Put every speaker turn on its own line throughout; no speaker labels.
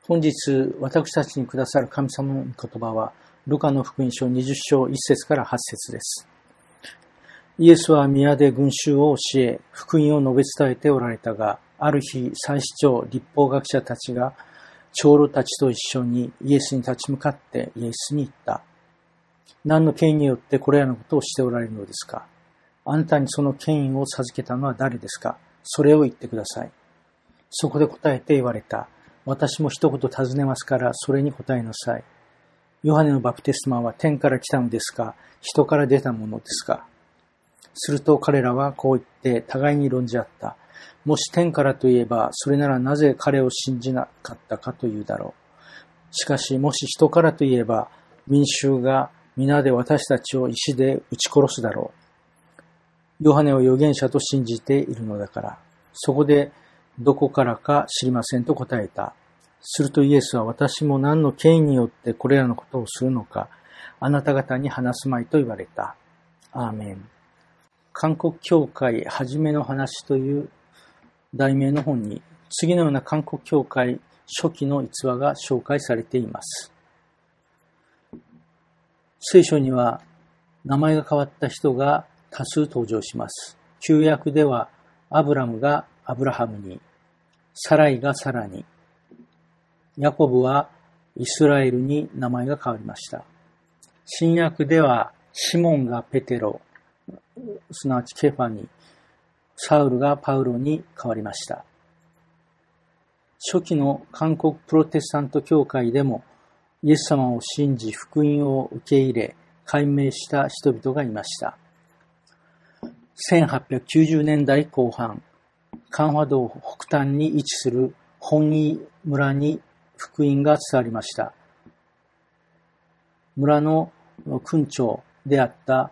本日私たちにくださる神様の言葉はルカの福音書20章1節から8節です。イエスは宮で群衆を教え、福音を述べ伝えておられたが、ある日、祭司長、律法学者たちが長老たちと一緒にイエスに立ち向かってイエスに言った。何の権威によってこれらのことをしておられるのですか？あなたにその権威を授けたのは誰ですか？それを言ってください。そこで答えて言われた。私も一言尋ねますからそれに答えなさい。ヨハネのバプテスマは天から来たのですか？人から出たものですか？すると彼らはこう言って互いに論じ合った。もし天からといえば、それならなぜ彼を信じなかったかというだろう。しかしもし人からといえば、民衆が皆で私たちを石で撃ち殺すだろう。ヨハネを預言者と信じているのだから。そこでどこからか知りませんと答えた。するとイエスは私も何の権威によってこれらのことをするのか、あなた方に話すまいと言われた。アーメン。韓国教会はじめの話という題名の本に次のような韓国教会初期の逸話が紹介されています。聖書には名前が変わった人が多数登場します。旧約ではアブラムがアブラハムに、サライがサラに、ヤコブはイスラエルに名前が変わりました。新約ではシモンがペテロ、すなわちケファに、サウルがパウロに変わりました。初期の韓国プロテスタント教会でもイエス様を信じ福音を受け入れ解明した人々がいました。1890年代後半、カンファ道北端に位置する本井村に福音が伝わりました。村の郡長であった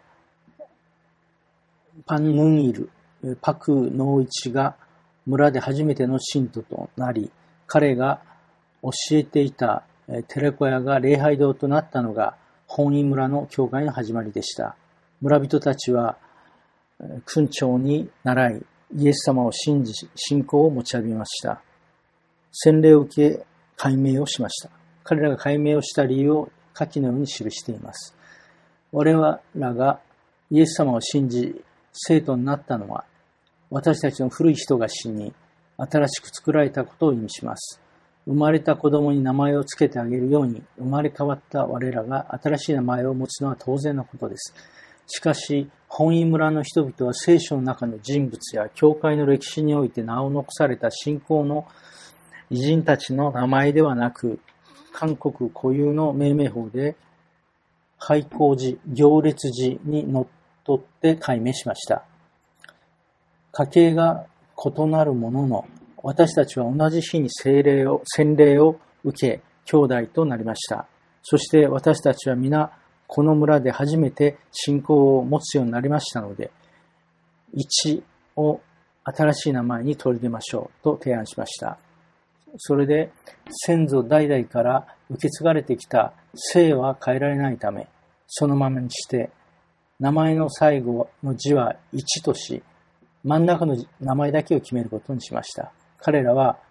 パンムンイル、パクノウイチが村で初めての信徒となり、彼が教えていた寺子屋が礼拝堂となったのが本井村の教会の始まりでした。村人たちは郡長に倣い、イエス様を信じ、信仰を持ち上げました。洗礼を受け、解明をしました。彼らが解明をした理由を下記のように記しています。我々がイエス様を信じ、生徒になったのは、私たちの古い人が死に、新しく作られたことを意味します。生まれた子供に名前をつけてあげるように、生まれ変わった我らが新しい名前を持つのは当然のことです。しかし、本井村の人々は聖書の中の人物や教会の歴史において名を残された信仰の偉人たちの名前ではなく、韓国固有の命名法で、廃校寺、行列寺にのっとって解明しました。家系が異なるものの、私たちは同じ日に洗礼を受け、兄弟となりました。そして私たちは皆、この村で初めて信仰を持つようになりましたので、一を新しい名前に取り入れましょうと提案しました。それで先祖代々から受け継がれてきた姓は変えられないため、そのままにして名前の最後の字は一とし、真ん中の名前だけを決めることにしました。彼らは、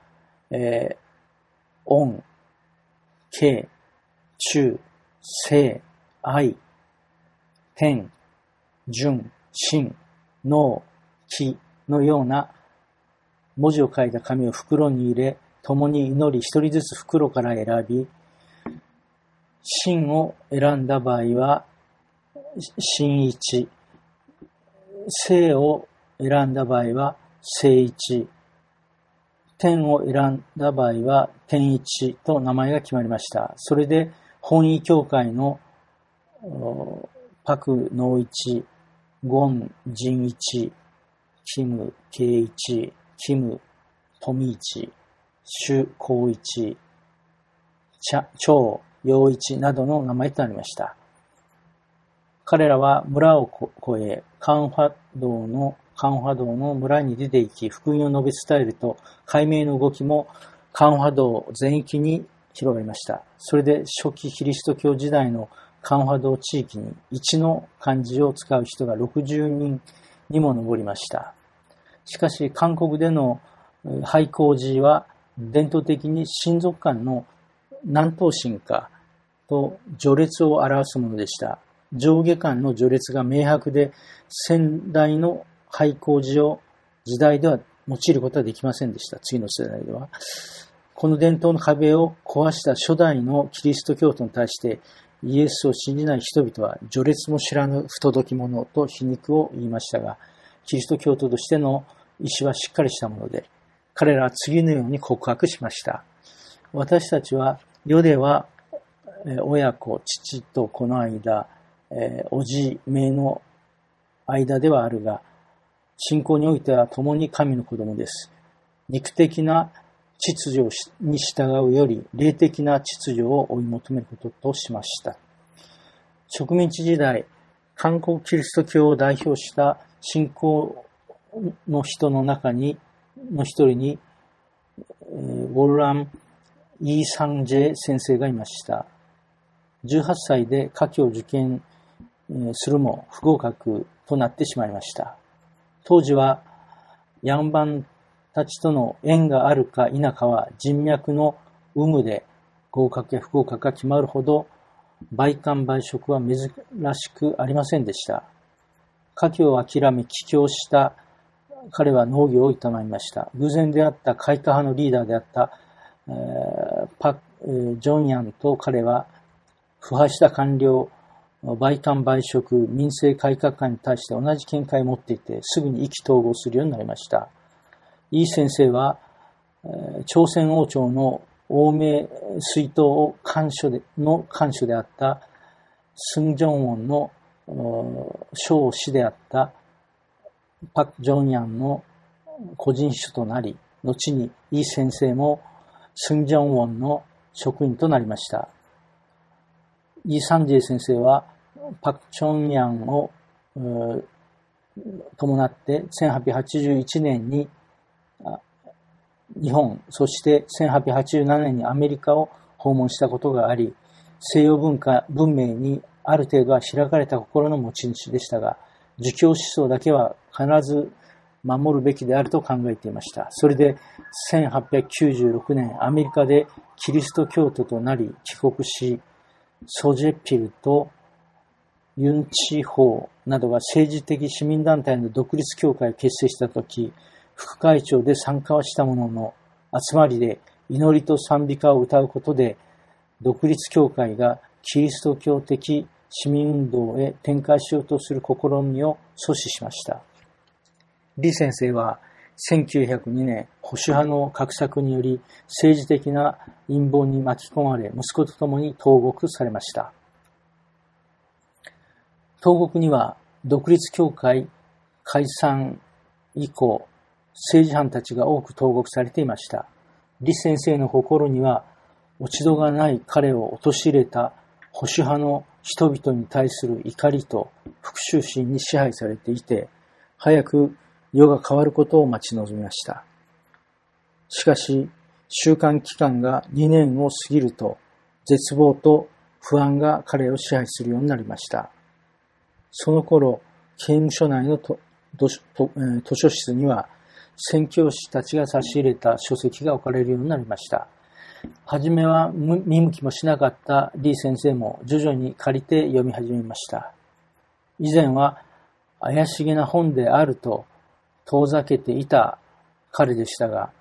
恩、敬、忠、誠、愛、天、純、真、能、気のような文字を書いた紙を袋に入れ、共に祈り一人ずつ袋から選び、真を選んだ場合は真一、誠を選んだ場合は誠一、天を選んだ場合は天一と名前が決まりました。それで本井教会のパクノウイチ、ゴンジンイチ、キムケイイチ、キムトミイチ、シュコウイチ、チョウヨウイチなどの名前となりました。彼らは村を越え、カンファ道の村に出て行き、福音を述べ伝えると、解明の動きもカンファ道全域に広がりました。それで初期キリスト教時代のカンファ道地域に一の漢字を使う人が60人にも上りました。しかし韓国での廃校寺は伝統的に親族間の南東進化と序列を表すものでした。上下間の序列が明白で、先代の廃校時代では用いることはできませんでした。次の世代では。この伝統の壁を壊した初代のキリスト教徒に対して、イエスを信じない人々は序列も知らぬ不届き者と皮肉を言いましたが、キリスト教徒としての意志はしっかりしたもので、彼らは次のように告白しました。私たちは世では親子、父と子の間、おじ、姪の間ではあるが、信仰においては共に神の子供です。肉的な秩序に従うより、霊的な秩序を追い求めることとしました。植民地時代、韓国キリスト教を代表した信仰の人の一人に、ウォルラン・イーサンジェ先生がいました。18歳で科挙を受験するも不合格となってしまいました。当時はヤンバンたちとの縁があるか否かは人脈の有無で合格や不合格が決まるほど売官売食は珍しくありませんでした。科挙を諦め帰郷した彼は農業を営みました。偶然出会った開化派のリーダーであったパク・ジョンヤンと彼は腐敗した官僚、売官売食、民政改革派に対して同じ見解を持っていて、すぐに意気投合するようになりました。イ先生は、朝鮮王朝の王命水筒を官所であったスン・ジョンウォンの少子であったパク・ジョンヤンの個人秘書となり、後にイ先生もスン・ジョンウォンの職員となりました。イ・サンジェ先生はパク・チョンヤンを伴って1881年に日本、そして1887年にアメリカを訪問したことがあり、西洋文明にある程度は開かれた心の持ち主でしたが、儒教思想だけは必ず守るべきであると考えていました。それで1896年、アメリカでキリスト教徒となり帰国し、ソジェピルとユンチホーなどが政治的市民団体の独立協会を結成したとき、副会長で参加はしたものの、集まりで祈りと賛美歌を歌うことで、独立協会がキリスト教的市民運動へ展開しようとする試みを阻止しました。李先生は1902年、保守派の画策により政治的な陰謀に巻き込まれ、息子と共に投獄されました。投獄には独立協会解散以降、政治犯たちが多く投獄されていました。李先生の心には落ち度がない彼を陥れた保守派の人々に対する怒りと復讐心に支配されていて、早く世が変わることを待ち望みました。しかし、収監期間が2年を過ぎると、絶望と不安が彼を支配するようになりました。その頃、刑務所内の図書室には、宣教師たちが差し入れた書籍が置かれるようになりました。はじめは見向きもしなかった李先生も徐々に借りて読み始めました。以前は怪しげな本であると遠ざけていた彼でしたが、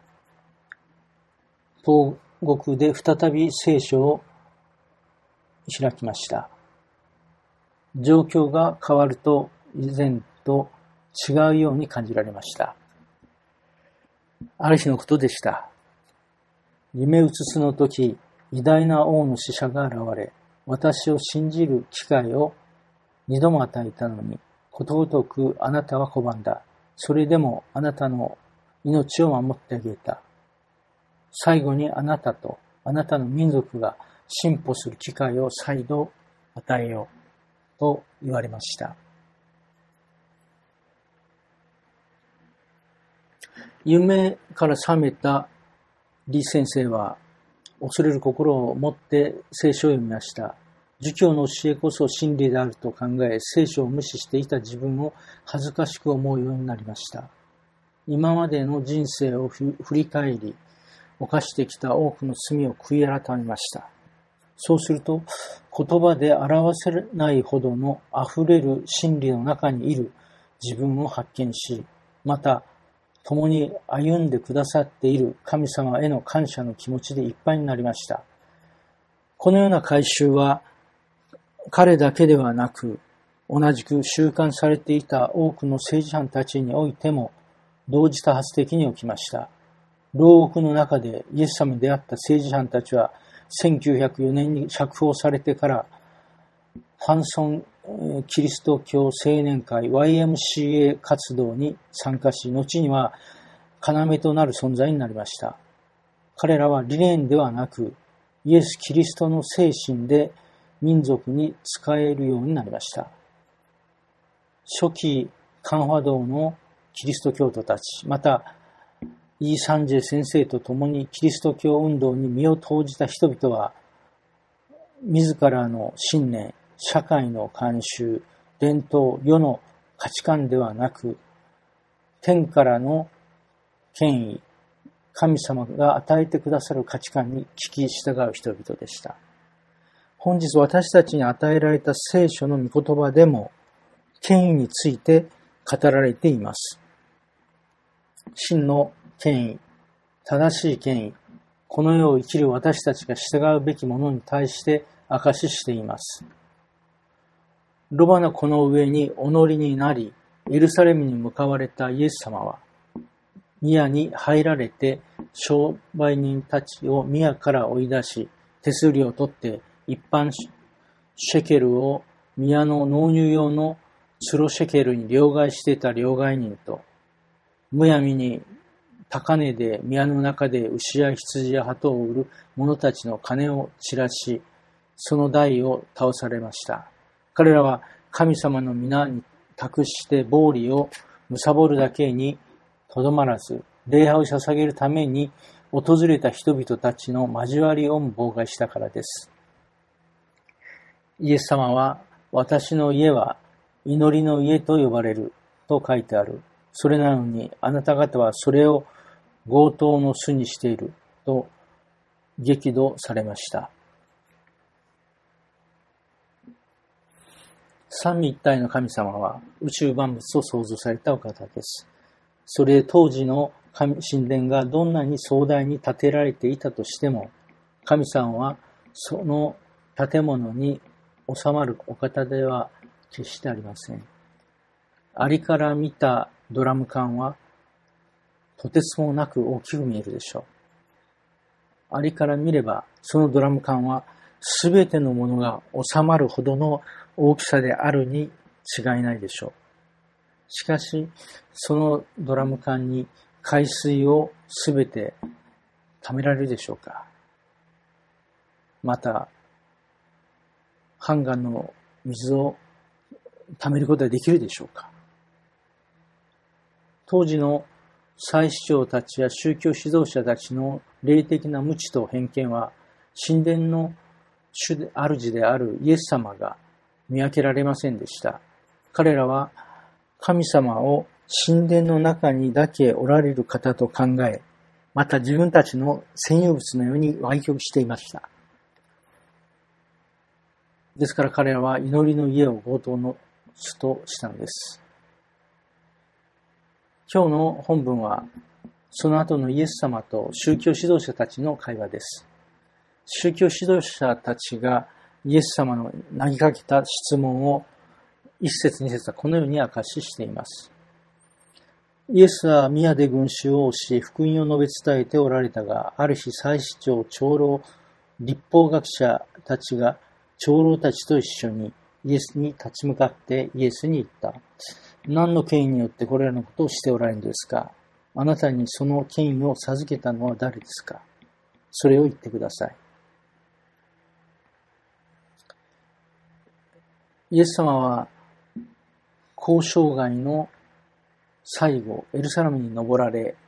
投獄で再び聖書を開きました。状況が変わると以前と違うように感じられました。ある日のことでした。夢うつつの時、偉大な王の使者が現れ、私を信じる機会を2度も与えたのに、ことごとくあなたは拒んだ。それでもあなたの命を守ってあげた。最後にあなたとあなたの民族が進歩する機会を再度与えようと言われました。夢から覚めた李先生は恐れる心を持って聖書を読みました。儒教の教えこそ真理であると考え、聖書を無視していた自分を恥ずかしく思うようになりました。今までの人生を振り返り、 犯してきた多くの罪を悔い改めました。そうすると、言葉で表せないほどの溢れる真理の中にいる自分を発見し、また、共に歩んでくださっている神様への感謝の気持ちでいっぱいになりました。このような改宗は、彼だけではなく、同じく収監されていた多くの政治犯たちにおいても、同時多発的に起きました。牢獄の中でイエス様に出会った政治犯たちは、1904年に釈放されてから、ファンソンキリスト教青年会 YMCA 活動に参加し、後には要となる存在になりました。彼らは理念ではなく、イエス・キリストの精神で民族に仕えるようになりました。初期カンファ道のキリスト教徒たち、またイー・サンジェ先生と共にキリスト教運動に身を投じた人々は、自らの信念、社会の慣習、伝統、世の価値観ではなく、天からの権威、神様が与えてくださる価値観に聞き従う人々でした。本日私たちに与えられた聖書の御言葉でも、権威について語られています。真の権威、正しい権威、この世を生きる私たちが従うべきものに対して証ししています。ロバの子の上にお乗りになり、エルサレムに向かわれたイエス様は、宮に入られて商売人たちを宮から追い出し、手数料を取って一般シェケルを宮の納入用のツロシェケルに両替していた両替人と、むやみに高値で宮の中で牛や羊や鳩を売る者たちの金を散らし、その台を倒されました。彼らは神様の皆に託して暴利を貪るだけにとどまらず、礼拝を捧げるために訪れた人々たちの交わりをも妨害したからです。イエス様は、私の家は祈りの家と呼ばれると書いてある。それなのにあなた方はそれを強盗の巣にしていると激怒されました。三位一体の神様は宇宙万物を創造されたお方です。それ当時の神殿がどんなに壮大に建てられていたとしても、神様はその建物に収まるお方では決してありません。アリから見たドラム缶はとてつもなく大きく見えるでしょう。アリから見ればそのドラム缶はすべてのものが収まるほどの大きさであるに違いないでしょう。しかし、そのドラム缶に海水をすべて溜められるでしょうか。また、ハンガンの水を溜めることができるでしょうか。当時の祭司長たちや宗教指導者たちの霊的な無知と偏見は、神殿の主であるイエス様が見分けられませんでした。彼らは神様を神殿の中にだけおられる方と考え、また自分たちの占有物のように歪曲していました。ですから彼らは祈りの家を強盗の巣としたのです。今日の本文はその後のイエス様と宗教指導者たちの会話です。宗教指導者たちがイエス様の投げかけた質問を一節二節はこのように明かししています。イエスは宮で群衆を教え福音を述べ伝えておられたが、ある日祭司長、長老、律法学者たちが長老たちと一緒にイエスに立ち向かってイエスに言った。何の権威によってこれらのことをしておられるのですか？あなたにその権威を授けたのは誰ですか？それを言ってください。イエス様は交渉外の最後、エルサレムに登られ、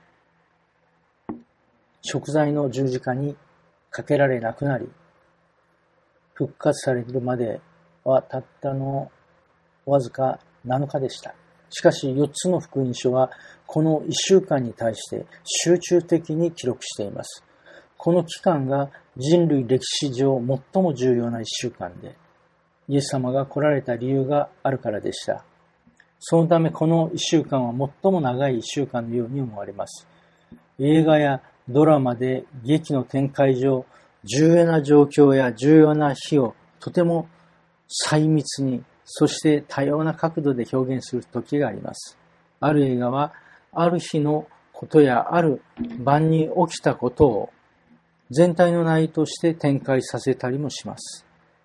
贖罪の十字架にかけられ亡くなり、復活されるまではたったのわずか7日でした。しかし4つの福音書はこの1週間に対して集中的に記録しています。 この期間が人類歴史上最も重要な1週間で、イエス様が来られた理由があるからでした。そのためこの1週間は最も長い1週間のように思われます。映画やドラマで劇の展開上、重要な状況や重要な日をとても細密に、そして多様な角度で表現する時があります。ある映画は、ある日のことやある晩に起きたことを全体の内容として展開させたりもします。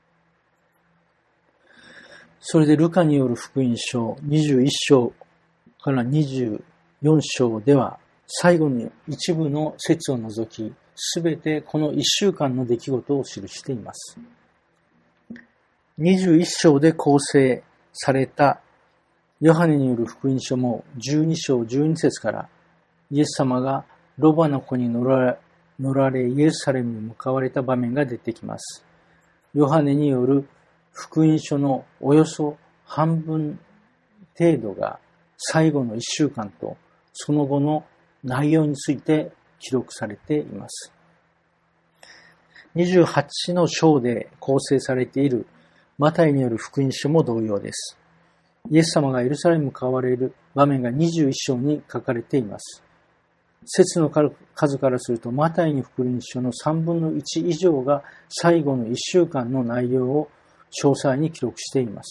それでルカによる福音書21章から24章では、最後の一部の節を除き、すべてこの1週間の出来事を記しています。21章で構成されたヨハネによる福音書も12章12節からイエス様がロバの子に乗られイエスサレムに向かわれた場面が出てきます。ヨハネによる福音書のおよそ半分程度が最後の1週間とその後の内容について記録されています。28の章で構成されているマタイによる福音書も同様です。イエス様がエルサレムに向かわれる場面が21章に書かれています。節の数からするとマタイに福音書の3分の1以上が最後の1週間の内容を詳細に記録しています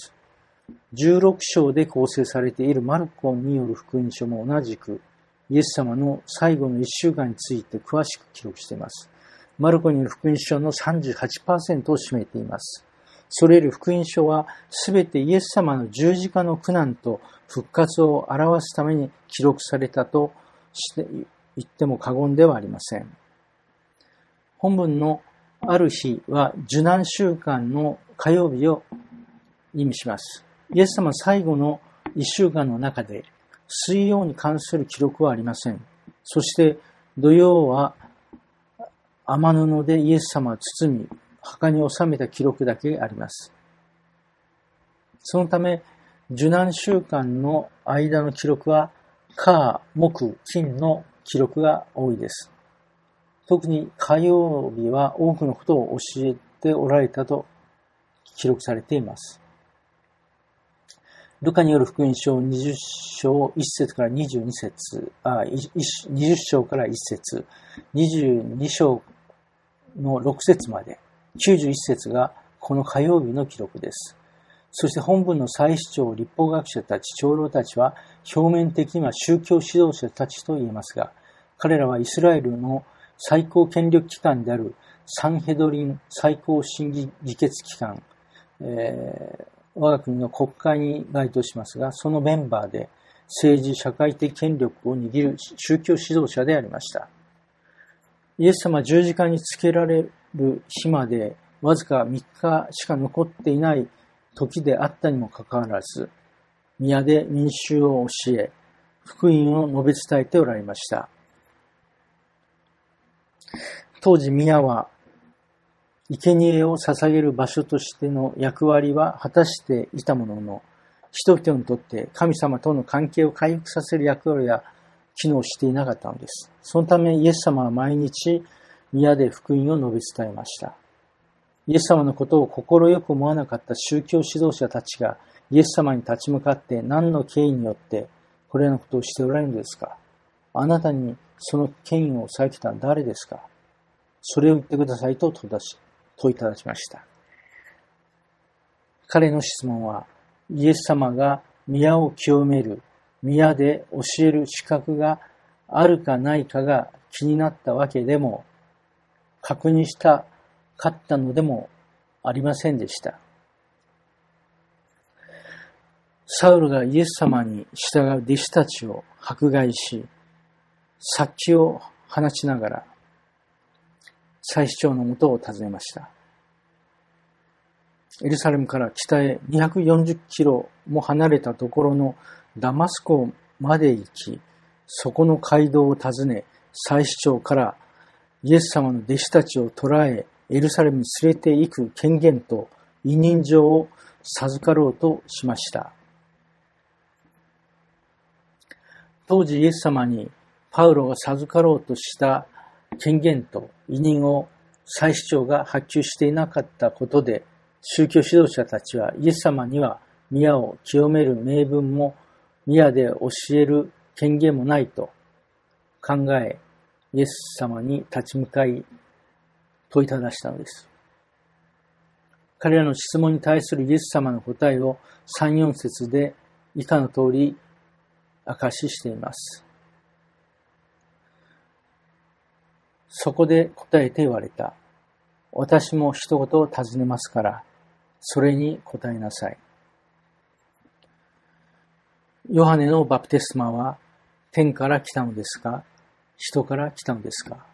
。16章で構成されているマルコによる福音書も同じくイエス様の最後の1週間について詳しく記録しています。マルコによる福音書の 38% を占めています。それより福音書はすべてイエス様の十字架の苦難と復活を表すために記録されたとして言っても過言ではありません。本文のある日は受難週間の火曜日を意味します。イエス様最後の1週間の中で水曜に関する記録はありません。そして土曜は雨布でイエス様を包み墓に収めた記録だけあります。そのため受難週間の間の記録は火、木、金の記録が多いです。特に火曜日は多くのことを教えておられたと記録されています。ルカによる福音書20章1節から22節、20章から1節、22章の6節まで、91節がこの火曜日の記録です。そして本文の祭司長、律法学者たち、長老たちは表面的には宗教指導者たちと言えますが、彼らはイスラエルの最高権力機関であるサンヘドリン最高審議議決機関、我が国の国会に該当しますが、そのメンバーで政治社会的権力を握る宗教指導者でありました。イエス様は十字架につけられる日までわずか3日しか残っていない時であったにもかかわらず、宮で民衆を教え、福音を述べ伝えておられました。当時宮は生贄を捧げる場所としての役割は果たしていたものの、人々にとって神様との関係を回復させる役割は機能していなかったのです。そのためイエス様は毎日宮で福音を述べ伝えました。イエス様のことを快く思わなかった宗教指導者たちがイエス様に立ち向かって何の権威によってこれらのことをしておられるのですか？あなたにその権威を授けたのは誰ですか？それを言ってくださいと問いただしました。彼の質問は、イエス様が宮を清める、宮で教える資格があるかないかが気になったわけでも、確認したかったのでもありませんでした。サウルがイエス様に従う弟子たちを迫害し、殺気を放ちながら、祭司長のもとを訪ねました。エルサレムから北へ240キロも離れたところのダマスコまで行き、そこの街道を訪ね、祭司長からイエス様の弟子たちを捕らえ、エルサレムに連れて行く権限と委任状を授かろうとしました。当時イエス様にパウロが授かろうとした権限と委任を祭司長が発給していなかったことで、宗教指導者たちはイエス様には宮を清める名分も宮で教える権限もないと考え、イエス様に立ち向かい問いただしたのです。彼らの質問に対するイエス様の答えを3、4節で以下の通り明かししています。そこで答えて言われた。私も一言尋ねますから、それに答えなさい。ヨハネのバプテスマは天から来たのですか、人から来たのですか。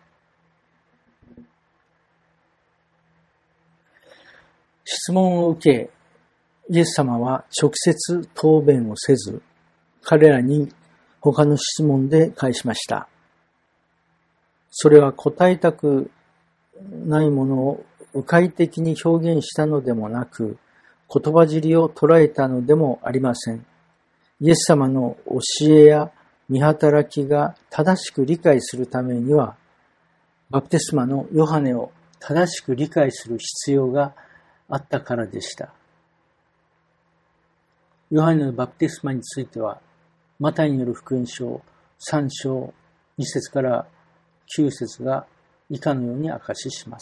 質問を受け、イエス様は直接答弁をせず、彼らに他の質問で返しました。それは答えたくないものを迂回的に表現したのでもなく、言葉尻を捉えたのでもありません。イエス様の教えや見働きが正しく理解するためには、バプテスマのヨハネを正しく理解する必要があったからでした。ヨハネのバプテスマについては、マタイによる福音書3章2節から9節が以下のように明かしします。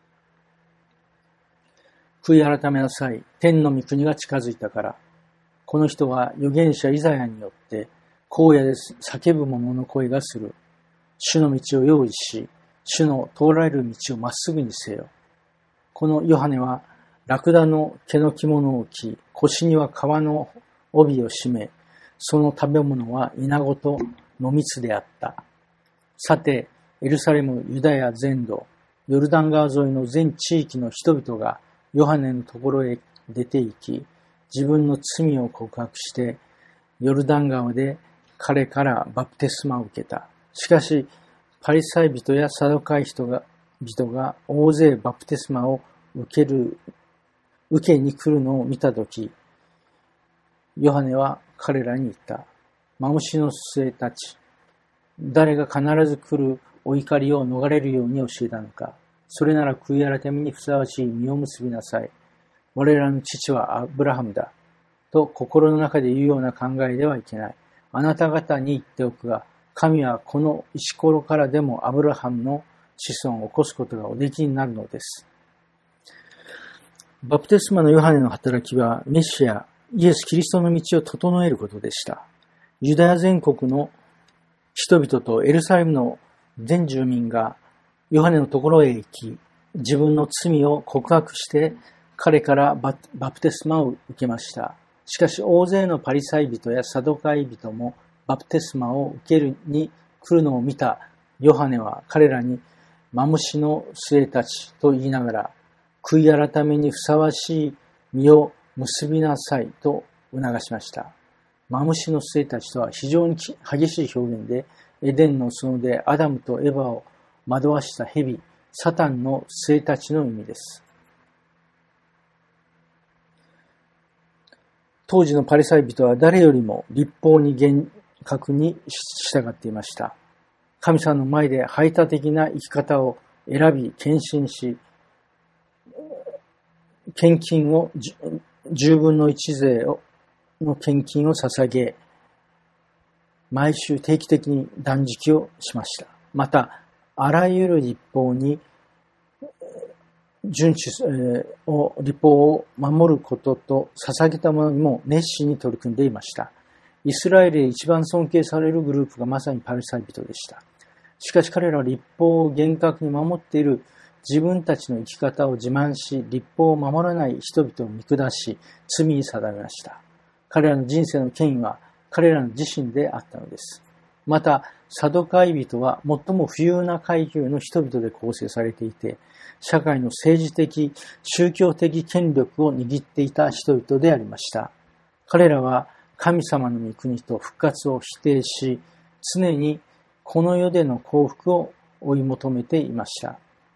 悔い改めなさい。天の御国が近づいたから。この人は預言者イザヤによって荒野で叫ぶ者の声がする。主の道を用意し、主の通られる道をまっすぐにせよ。このヨハネはラクダの毛の着物を着、腰には革の帯を締め、その食べ物はイナゴと野蜜であった。さて、エルサレム、ユダヤ全土、ヨルダン川沿いの全地域の人々がヨハネのところへ出て行き、自分の罪を告白して、ヨルダン川で彼からバプテスマを受けた。しかし、パリサイ人やサドカイ人が大勢バプテスマを受けに来るのを見たとき、ヨハネは彼らに言った。マムシの末たち、誰が必ず来るお怒りを逃れるように教えたのか。それなら悔い改めにふさわしい実を結びなさい。我らの父はアブラハムだ。と心の中で言うような考えではいけない。あなた方に言っておくが、神はこの石ころからでもアブラハムの子孫を起こすことがおできになるのです。バプテスマのヨハネの働きはメシア、イエス・キリストの道を整えることでした。ユダヤ全国の人々とエルサレムの全住民がヨハネのところへ行き、自分の罪を告白して彼からバプテスマを受けました。しかし大勢のパリサイ人やサドカイ人もバプテスマを受けるに来るのを見たヨハネは彼らにマムシの末たちと言いながら、悔い改めにふさわしい実を結びなさいと促しました。マムシの末たちとは非常に激しい表現で、エデンの園でアダムとエバを惑わした蛇、サタンの末たちの意味です。当時のパリサイ人は誰よりも律法に厳格に従っていました。神様の前で排他的な生き方を選び献身し、献金を10分の1税の献金を捧げ、毎週定期的に断食をしました。また、あらゆる律法に律法を守ることと捧げたものにも熱心に取り組んでいました。イスラエルで一番尊敬されるグループがまさにパリサイ人でした。しかし彼らは律法を厳格に守っている自分たちの生き方を自慢し、律法を守らない人々を見下し、罪に定めました。彼らの人生の権威は彼らの自身であったのです。また、サドカイ人は最も富裕な階級の人々で構成されていて、社会の政治的、宗教的権力を握っていた人々でありました。彼らは神様の御国と復活を否定し、常にこの世での幸福を追い求めていました。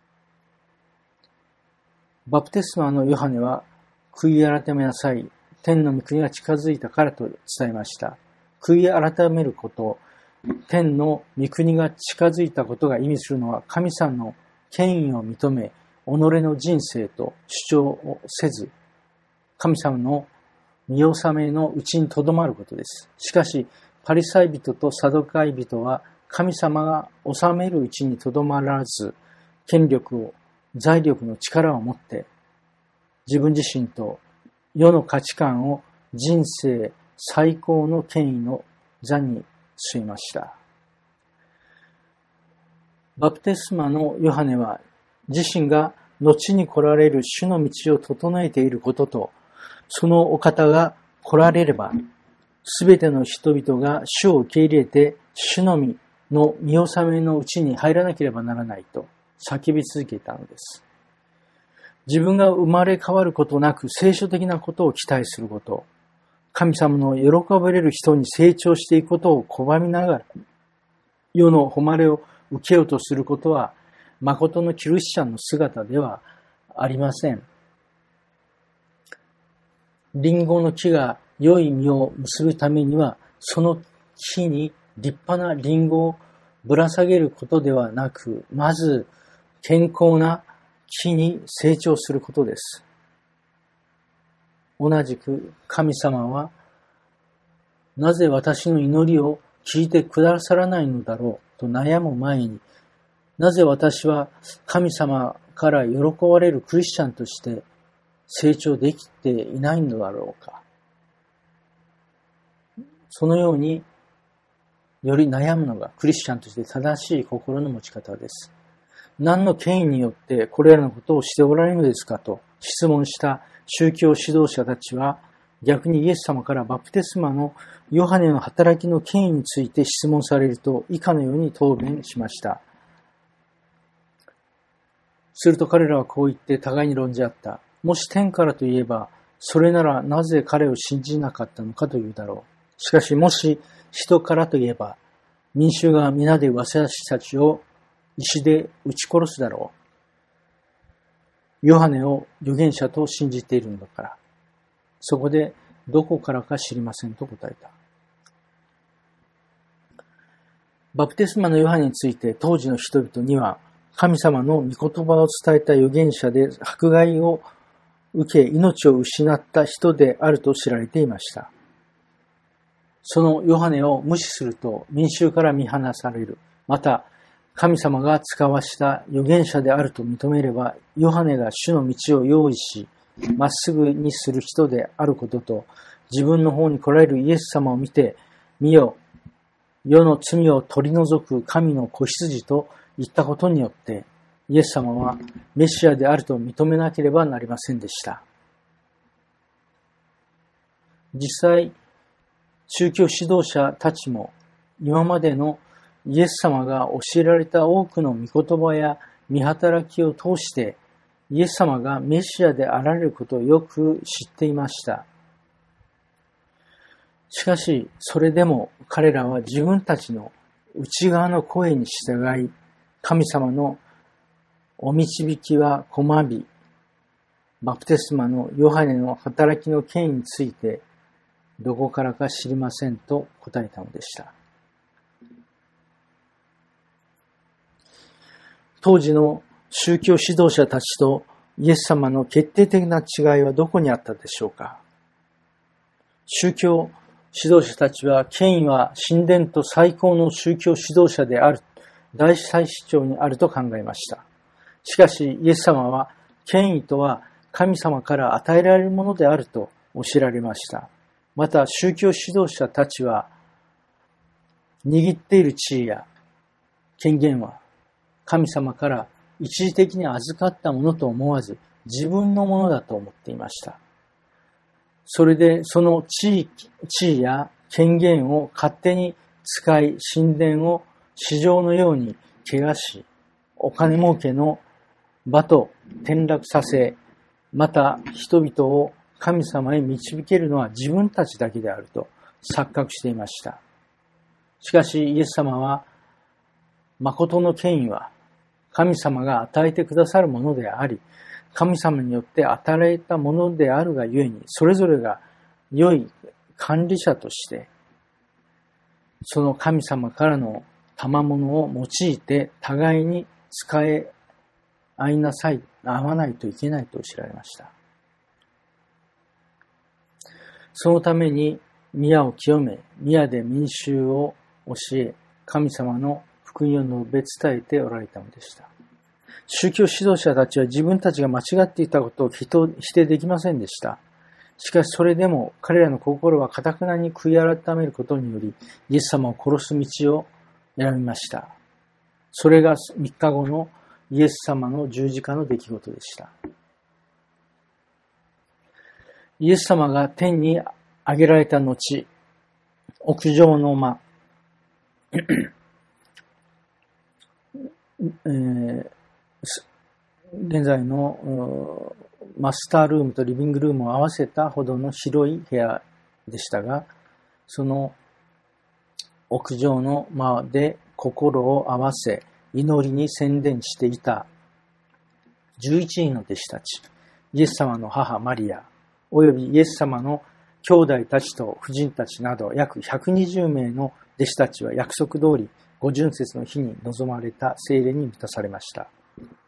バプテスマのヨハネは、悔い改めなさい。天の御国が近づいたからと伝えました。悔い改めること、天の御国が近づいたことが意味するのは神様の権威を認め、己の人生と主張をせず、神様の見納めのうちにとどまることです。しかし、パリサイ人とサドカイ人は神様が治めるうちにとどまらず、権力を、財力の力を持って、自分自身と世の価値観を人生最高の権威の座に据えました。バプテスマのヨハネは自身が後に来られる主の道を整えていることと、そのお方が来られれば、すべての人々が主を受け入れて、主の御の見納めのうちに入らなければならないと叫び続けたのです。自分が生まれ変わることなく聖書的なことを期待すること、神様の喜ばれる人に成長していくことを拒みながら、世の誉れを受けようとすることは、誠のキリスチャンの姿ではありません。リンゴの木が良い実を結ぶためには、その木に立派なリンゴをぶら下げることではなく、まず健康な木に成長することです。同じく神様は、なぜ私の祈りを聞いてくださらないのだろうと悩む前に、なぜ私は神様から喜ばれるクリスチャンとして成長できていないのだろうか。そのようにより悩むのがクリスチャンとして正しい心の持ち方です。何の権威によってこれらのことをしておられるのですかと質問した宗教指導者たちは、逆にイエス様からバプテスマのヨハネの働きの権威について質問されると以下のように答弁しました。すると彼らはこう言って互いに論じ合った。もし天からといえば、それならなぜ彼を信じなかったのかというだろう。しかしもし人からといえば、民衆が皆で私たちを石で撃ち殺すだろう。ヨハネを預言者と信じているのだから。そこでどこからか知りませんと答えた。バプテスマのヨハネについて当時の人々には、神様の御言葉を伝えた預言者で迫害を受け命を失った人であると知られていました。そのヨハネを無視すると民衆から見放される。また、神様が使わした預言者であると認めれば、ヨハネが主の道を用意し、まっすぐにする人であることと、自分の方に来られるイエス様を見て、見よ、世の罪を取り除く神の子羊と言ったことによって、イエス様はメシアであると認めなければなりませんでした。実際、宗教指導者たちも今までのイエス様が教えられた多くの御言葉や御働きを通してイエス様がメシアであられることをよく知っていました。しかし、それでも彼らは自分たちの内側の声に従い、神様のお導きは拒み、バプテスマのヨハネの働きの権威についてどこからか知りませんと答えたのでした。当時の宗教指導者たちとイエス様の決定的な違いはどこにあったでしょうか。宗教指導者たちは権威は神殿と最高の宗教指導者である大祭司長にあると考えました。しかしイエス様は権威とは神様から与えられるものであると教えられました。また宗教指導者たちは握っている地位や権限は神様から一時的に預かったものと思わず自分のものだと思っていました。それでその地位や権限を勝手に使い神殿を市場のように汚しお金儲けの場と転落させ、また人々を神様へ導けるのは自分たちだけであると錯覚していました。しかしイエス様は誠の権威は神様が与えてくださるものであり、神様によって与えられたものであるがゆえに、それぞれが良い管理者として、その神様からの賜物を用いて互いに使え会わないといけないと知られました。そのために宮を清め、宮で民衆を教え、神様の福音を述べ伝えておられたのでした。宗教指導者たちは自分たちが間違っていたことを否定できませんでした。しかしそれでも彼らの心は堅くなに悔い改めることにより、イエス様を殺す道を選びました。それが3日後のイエス様の十字架の出来事でした。イエス様が天に上げられた後、屋上の間、現在のマスタールームとリビングルームを合わせたほどの広い部屋でしたが、その屋上の間で心を合わせ、祈りに専念していた11人の弟子たち、イエス様の母マリア、およびイエス様の兄弟たちと夫人たちなど約120名の弟子たちは約束通り五旬節の日に臨まれた聖霊に満たされました。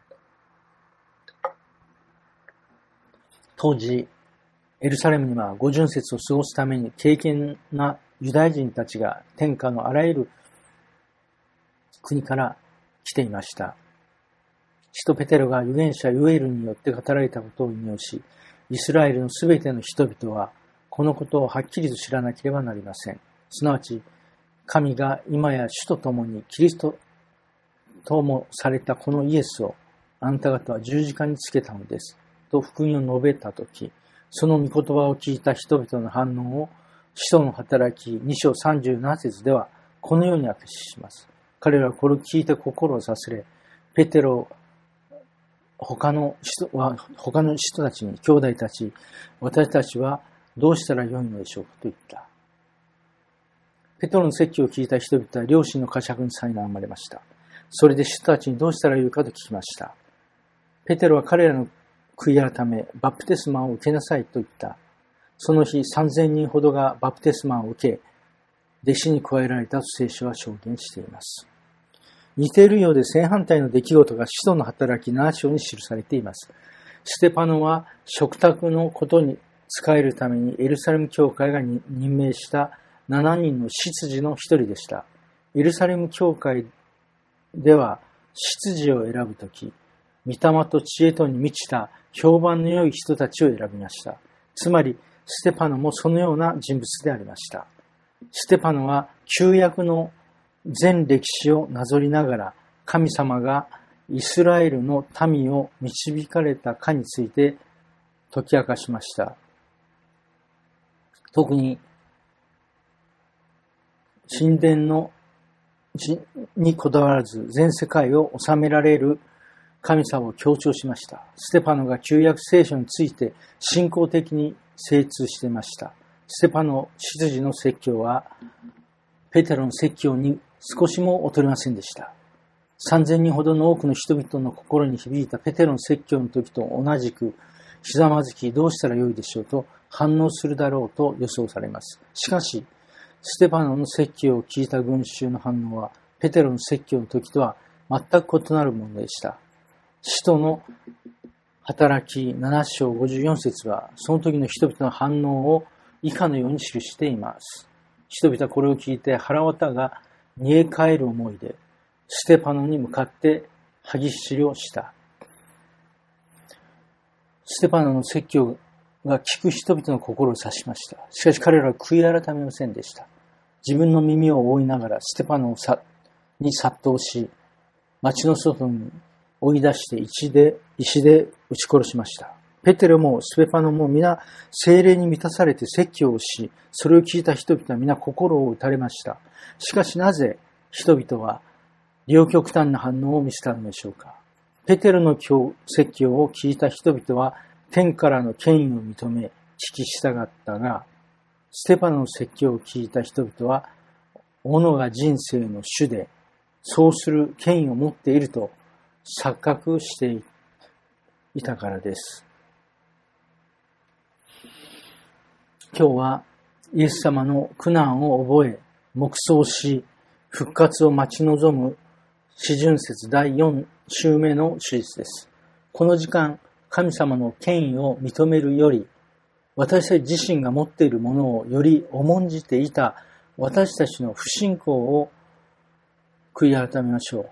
当時、エルサレムには五旬節を過ごすために敬虔なユダヤ人たちが天下のあらゆる国から来ていました。使徒ペテロが預言者ヨエルによって語られたことを引用し、イスラエルのすべての人々はこのことをはっきりと知らなければなりません。すなわち、神が今や主と共にキリストともされたこのイエスをあなた方は十字架につけたのです。と福音を述べたとき、その御言葉を聞いた人々の反応を使徒の働き2章37節ではこのように明かします。彼らはこれを聞いて心をさすれ、ペテロ他の人たちに、兄弟たち、私たちはどうしたらよいのでしょうかと言った。ペテロの説教を聞いた人々は良心の呵責に苛まれました。それで人たちにどうしたらよいかと聞きました。ペテロは彼らの悔い改め、バプテスマを受けなさいと言った。その日3000人ほどがバプテスマを受け、弟子に加えられたと聖書は証言しています。似ているようで正反対の出来事が使徒の働き7章に記されています。ステパノは食卓のことに仕えるためにエルサレム教会が任命した7人の執事の一人でした。エルサレム教会では執事を選ぶとき、御霊と知恵とに満ちた評判の良い人たちを選びました。つまり、ステパノもそのような人物でありました。ステパノは旧約の全歴史をなぞりながら、神様がイスラエルの民を導かれたかについて解き明かしました。特に、神殿にこだわらず全世界を治められる神様を強調しました。ステパノが旧約聖書について信仰的に精通していました。ステパノ執事の説教はペテロの説教に少しも劣りませんでした。3000人ほどの多くの人々の心に響いたペテロの説教の時と同じく、ひざまずきどうしたらよいでしょうと反応するだろうと予想されます。しかし、ステパノの説教を聞いた群衆の反応は、ペテロの説教の時とは全く異なるものでした。使徒の働き7章54節は、その時の人々の反応を以下のように記しています。人々はこれを聞いて腹渡が煮え返る思いで、ステパノに向かって歯ぎしりをした。ステパノの説教が聞く人々の心を刺しました。しかし彼らは悔い改めませんでした。自分の耳を覆いながらステパノに殺到し、町の外に追い出して石で撃ち殺しました。ペテロもステパノも皆聖霊に満たされて説教をし、それを聞いた人々は皆心を打たれました。しかしなぜ人々は両極端な反応を見せたのでしょうか。ペテロの説教を聞いた人々は天からの権威を認め聞き従ったが、ステパノの説教を聞いた人々は斧が人生の主でそうする権威を持っていると錯覚していたからです。今日はイエス様の苦難を覚え、黙想し、復活を待ち望む四旬節第4週目の手術です。 この時間、神様の権威を認めるより、私たち自身が持っているものをより重んじていた私たちの不信仰を悔い改めましょう。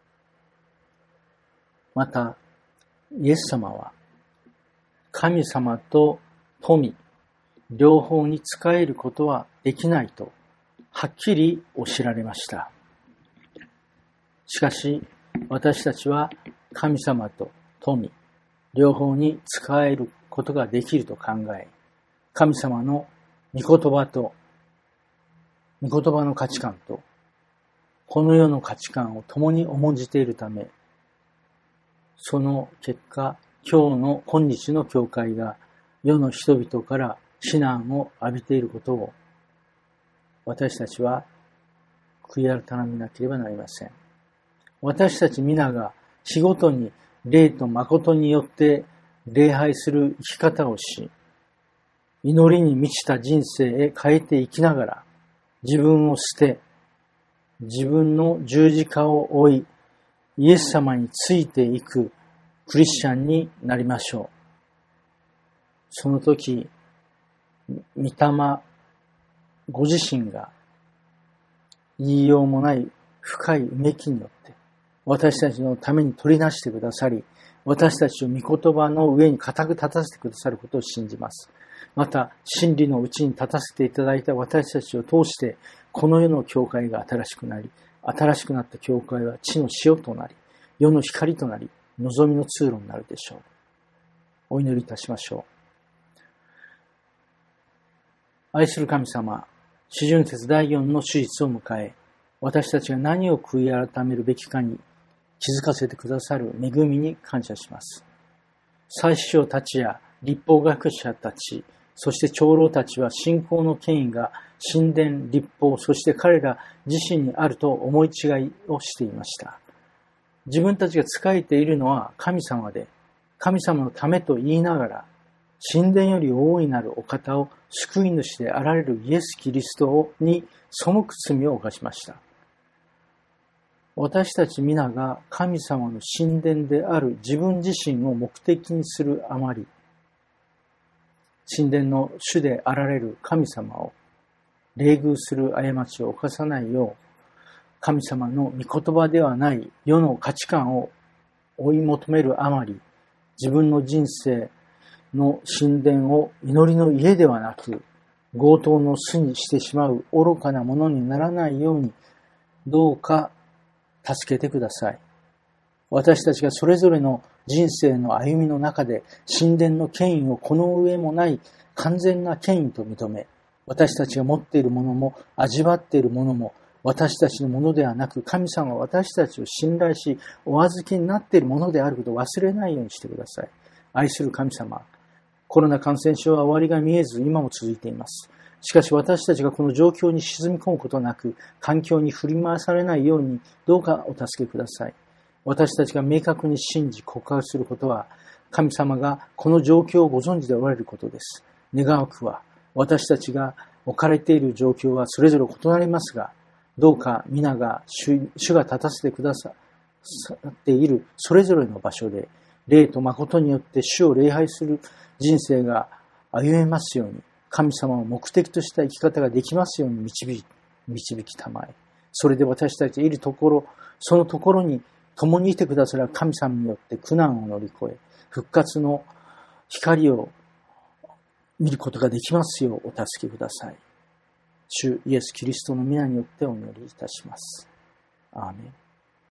また、イエス様は、神様と富、両方に仕えることはできないと、はっきりおっしゃられました。しかし、私たちは神様と富、両方に仕えることができると考え、神様の御言葉と、御言葉の価値観と、この世の価値観を共に重んじているため、その結果、今日の教会が世の人々から非難を浴びていることを、私たちは悔い改めなければなりません。私たち皆が日ごとに霊と誠によって礼拝する生き方をし、祈りに満ちた人生へ変えていきながら、自分を捨て、自分の十字架を追い、イエス様についていくクリスチャンになりましょう。その時、御霊ご自身が言いようもない深いうめきによって私たちのために取りなしてくださり、私たちを御言葉の上に固く立たせてくださることを信じます。また、真理のうちに立たせていただいた私たちを通して、この世の教会が新しくなり、新しくなった教会は地の塩となり、世の光となり、望みの通路になるでしょう。お祈りいたしましょう。愛する神様、四旬節第4の手術を迎え、私たちが何を悔い改めるべきかに気づかせてくださる恵みに感謝します。祭司長たちや律法学者たち、そして長老たちは信仰の権威が神殿、律法、そして彼ら自身にあると思い違いをしていました。自分たちが仕えているのは神様で、神様のためと言いながら、神殿より大いなるお方を救い主であられるイエス・キリストに背く罪を犯しました。私たち皆が神様の神殿である自分自身を目的にするあまり、神殿の主であられる神様を冷遇する過ちを犯さないよう、神様の御言葉ではない世の価値観を追い求めるあまり、自分の人生の神殿を祈りの家ではなく、強盗の巣にしてしまう愚かなものにならないように、どうか助けてください。私たちがそれぞれの人生の歩みの中で神殿の権威をこの上もない完全な権威と認め、私たちが持っているものも味わっているものも私たちのものではなく、神様は私たちを信頼しお預けになっているものであることを忘れないようにしてください。愛する神様、コロナ感染症は終わりが見えず今も続いています。しかし私たちがこの状況に沈み込むことなく、環境に振り回されないようにどうかお助けください。私たちが明確に信じ告白することは、神様がこの状況をご存知でおられることです。願わくは、私たちが置かれている状況はそれぞれ異なりますが、どうか皆が主が立たせてくださっているそれぞれの場所で、霊と誠によって主を礼拝する人生が歩めますように、神様を目的とした生き方ができますように導きたまえ。それで私たちがいるところ、そのところに共にいてくださる神様によって苦難を乗り越え、復活の光を見ることができますようお助けください。主イエス・キリストの皆によってお祈りいたします。アーメン。